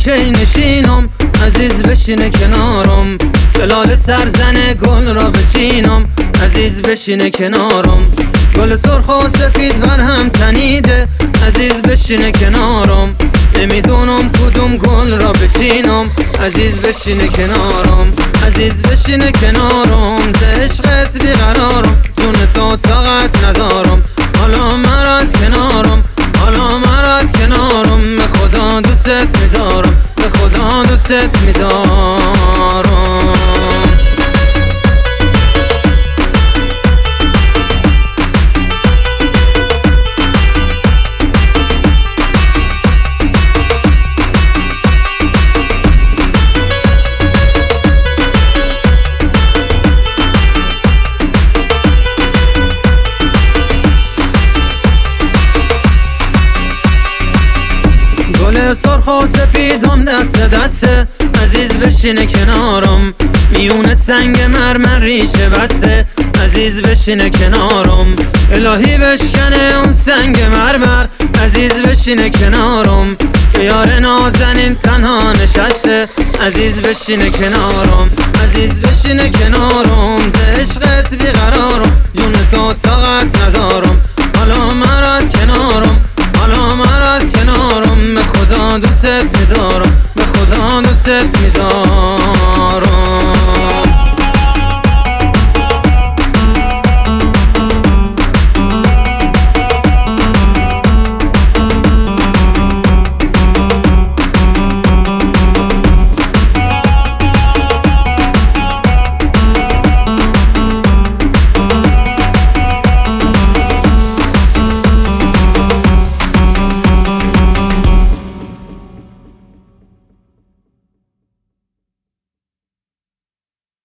کی نشینم عزیز بشینه کنارم، کلال سرزن گل را بچینم عزیز بشینه کنارم، گل سرخ و سفید بر هم تنیده عزیز بشینه کنارم، نمیدونم کدوم گل را بچینم عزیز بشینه کنارم، عزیز بشینه کنارم، ز عشقت بیقرارم، جون تو طاقت ندارم، حالا مرا از کنارم، حالا مرا از کنارم، به خدا دوست میدارم، به خدا دوست میدارم. گل سرخ و سپیدم دست دسته عزیز بشینه کنارم، میونه سنگ مرمر ریشه بسته عزیز بشینه کنارم، الهی بشکنه اون سنگ مرمر عزیز بشینه کنارم، که یار نازنین تنها نشسته عزیز بشینه کنارم، عزیز بشینه کنارم، ز عشقت بیقرارم، جون تو طاقت ندارم، حالا مرا از کنارم، حالا مرا از کنارم، به خدا دوست میدارم، به خدا دوست میدارم.